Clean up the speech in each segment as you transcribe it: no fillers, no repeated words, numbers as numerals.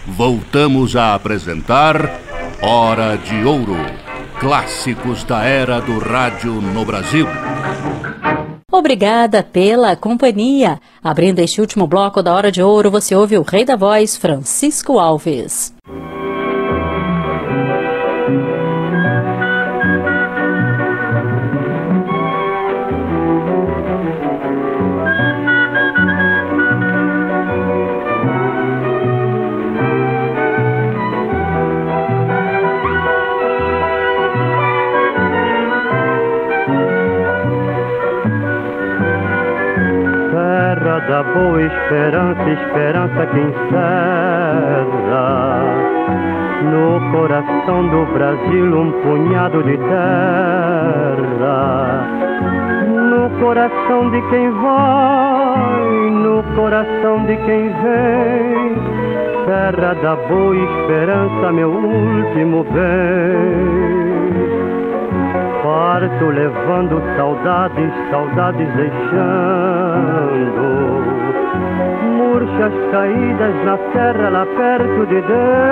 voltamos a apresentar Hora de Ouro, clássicos da era do rádio no Brasil. Obrigada pela companhia. Abrindo este último bloco da Hora de Ouro, você ouve o rei da voz, Francisco Alves. Da boa esperança, esperança que encerra no coração do Brasil um punhado de terra, no coração de quem vai, no coração de quem vem, terra da boa esperança, meu último bem. Parto levando saudades, saudades deixando murchas caídas na terra lá perto de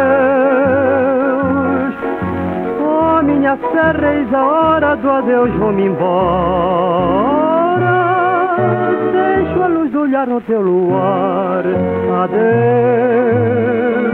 Deus. Oh, minha serra, eis a hora do adeus, vou-me embora. Deixo a luz do olhar no teu luar, adeus.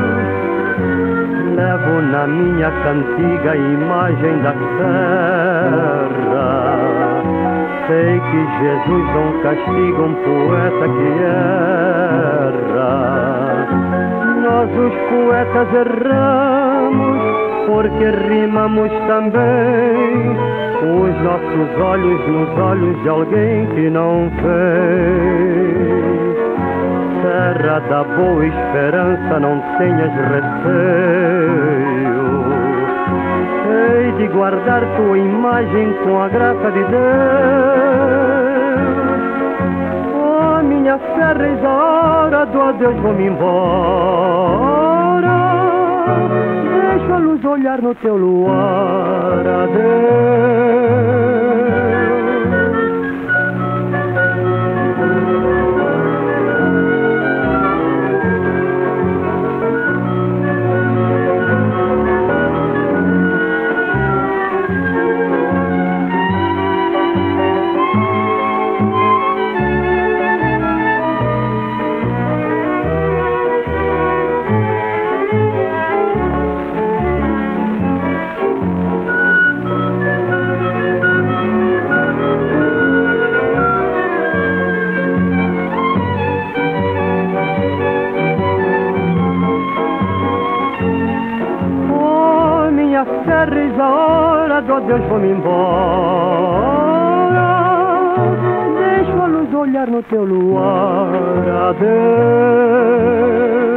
Levo na minha cantiga a imagem da terra. Sei que Jesus não castiga um poeta que erra. Nós os poetas erramos porque rimamos também os nossos olhos nos olhos de alguém que não fez. Terra da boa esperança, não tenhas receio. Hei de guardar tua imagem com a graça de Deus. Oh, minha serra, eis a hora do adeus, vou-me embora. Deixa a luz olhar no teu luar, adeus. Eis a hora do adeus, vou-me embora. Deixo a luz olhar no teu luar, adeus.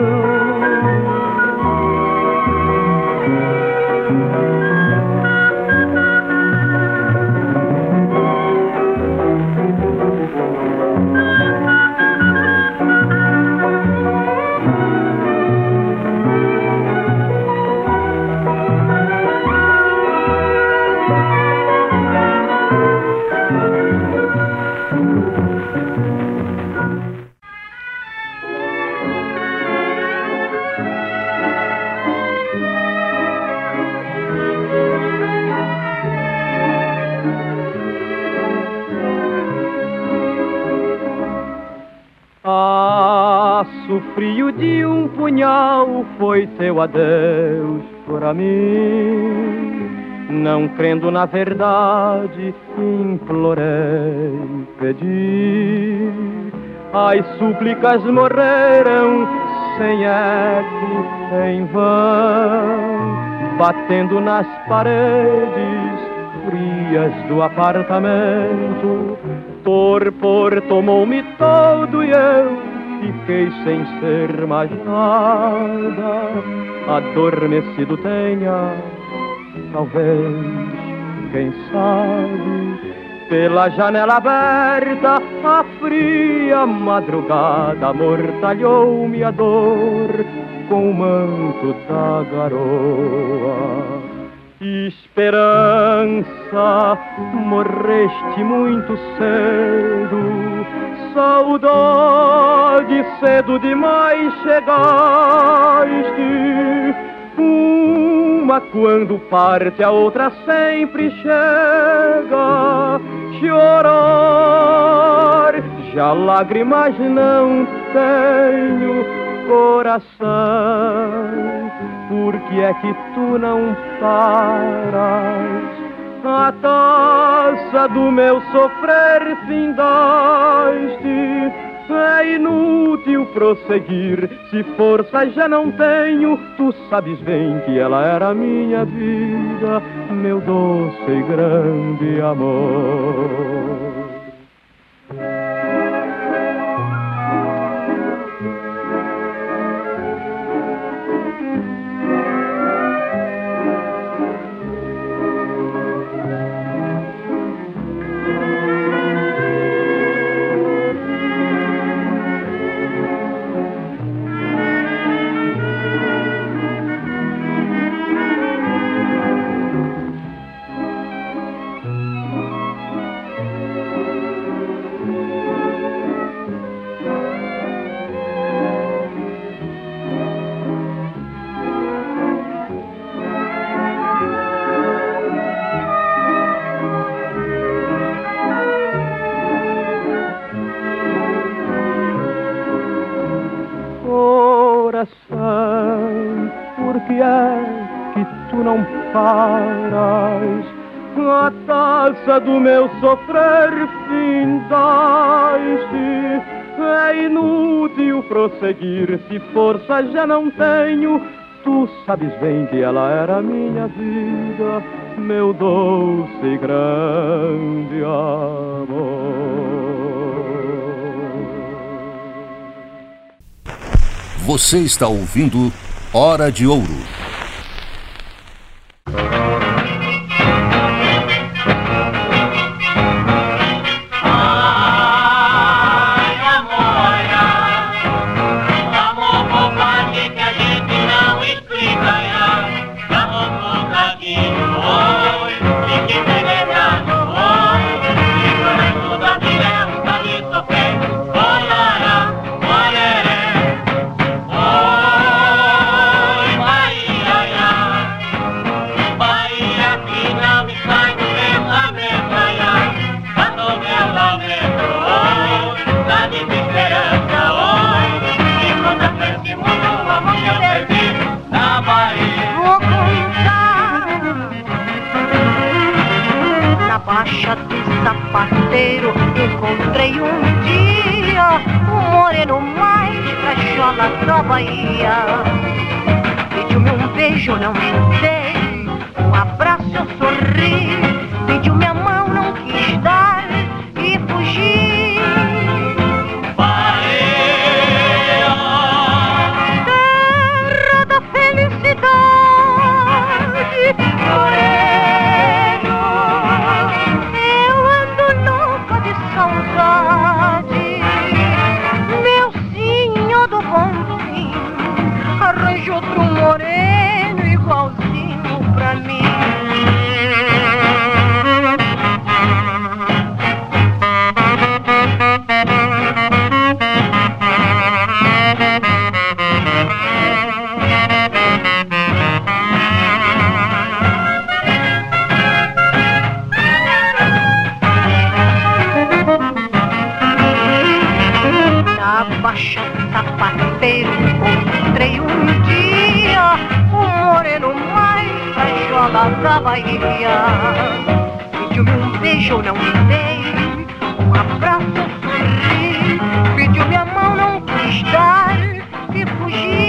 O frio de um punhal foi teu adeus para mim. Não crendo na verdade, implorei, pedi. As súplicas morreram sem eco, em vão, batendo nas paredes frias do apartamento. Torpor tomou-me todo e eu fiquei sem ser mais nada. Adormecido tenha, talvez, quem sabe, pela janela aberta a fria madrugada amortalhou-me a dor com o manto da garoa. Esperança, morreste muito cedo, saudade, cedo demais chegaste. Uma quando parte, a outra sempre chega. Chorar, já lágrimas não tenho, coração. Por que é que tu não paras? A taça do meu sofrer findaste. É inútil prosseguir, se força já não tenho. Tu sabes bem que ela era minha vida, meu doce e grande amor. Por que é que tu não paras? A taça do meu sofrer findaste. É inútil prosseguir, se força já não tenho. Tu sabes bem que ela era minha vida, meu doce e grande amor. Você está ouvindo Hora de Ouro. Baixa do sapateiro encontrei um dia o moreno mais cachola da Bahia. Pediu-me um beijo, não dei, um abraço eu sorri. Pediu minha mão, não quis dar e fugi. Bahia, terra da felicidade, arranje outro moreno igualzinho pra mim. Na Baixa Sapateiro encontrei um dia o moreno mais cachola da Bahia. Pediu-me um beijo, não dei, um abraço eu sorri. Pediu minha mão, não quis dar e fugi.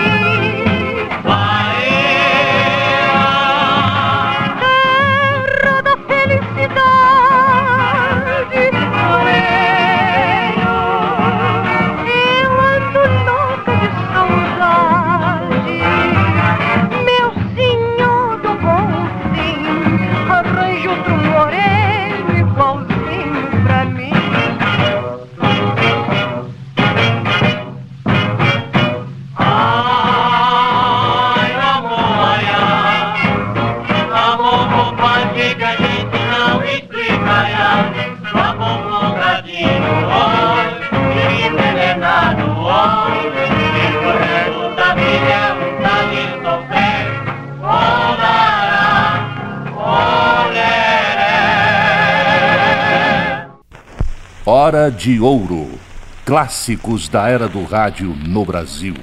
Terra da felicidade, moreno, eu ando louca de saudade. Meu senhor do bom fim, arranje outro moreno igualzinho Hora de Ouro. Clássicos da era do rádio no Brasil.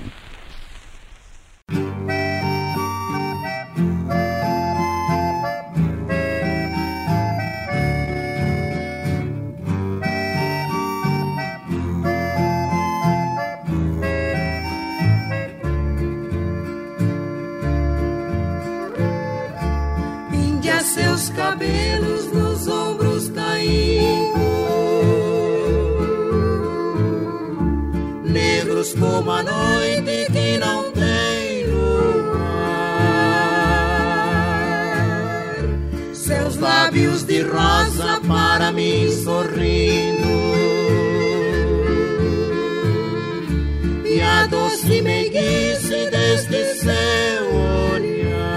Seus cabelos nos ombros caindo, negros como a noite que não tem luar. Seus lábios de rosa para mim sorrindo, e a doce meiguice deste seu olhar.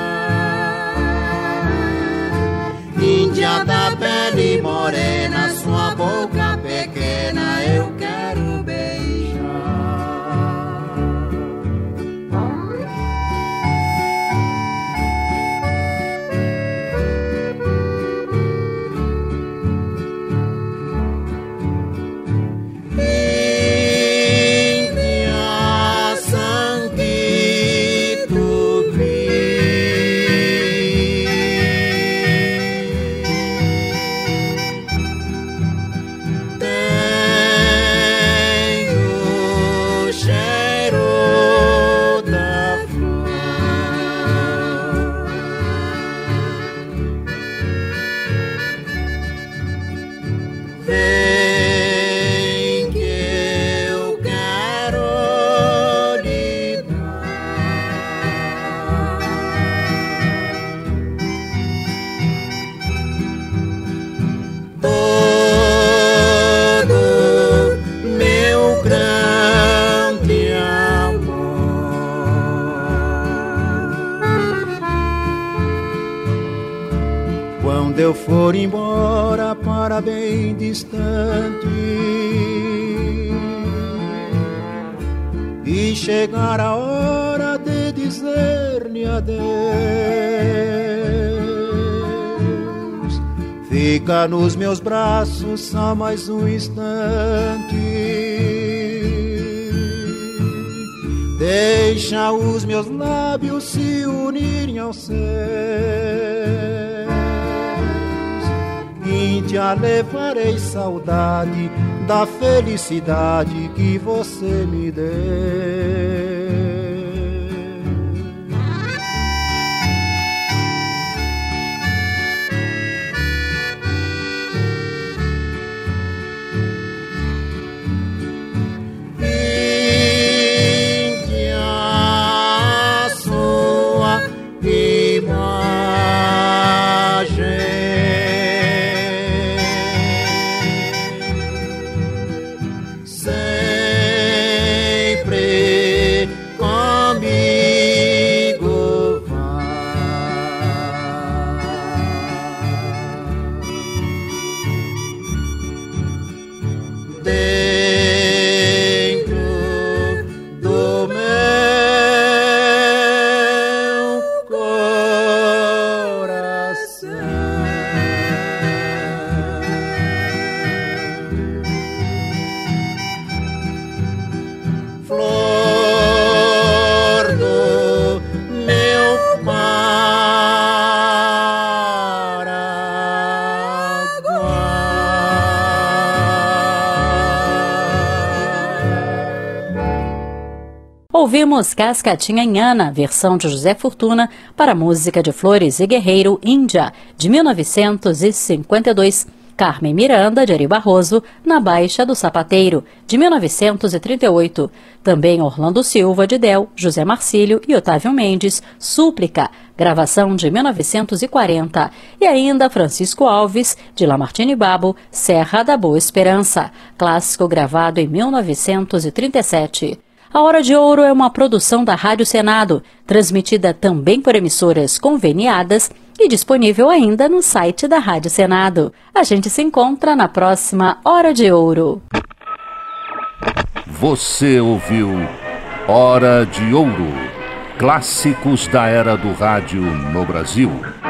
Índia da pele morena, sua boca pequena eu quero beijar. Índia sangue tupi, quando eu for embora para bem distante e chegar a hora de dizer-lhe adeus, fica nos meus braços só mais um instante, deixa os meus lábios se unirem aos seus, e te levarei saudade da felicidade que você me deu. Ouvimos Cascatinha Inhana, versão de José Fortuna, para a música de Flores e Guerreiro, Índia, de 1952. Carmen Miranda, de Ari Barroso, Na Baixa do Sapateiro, de 1938. Também Orlando Silva, de Del, José Marcílio e Otávio Mendes, Súplica, gravação de 1940. E ainda Francisco Alves, de Lamartine Babo, Serra da Boa Esperança, clássico gravado em 1937. A Hora de Ouro é uma produção da Rádio Senado, transmitida também por emissoras conveniadas e disponível ainda no site da Rádio Senado. A gente se encontra na próxima Hora de Ouro. Você ouviu Hora de Ouro, clássicos da era do rádio no Brasil.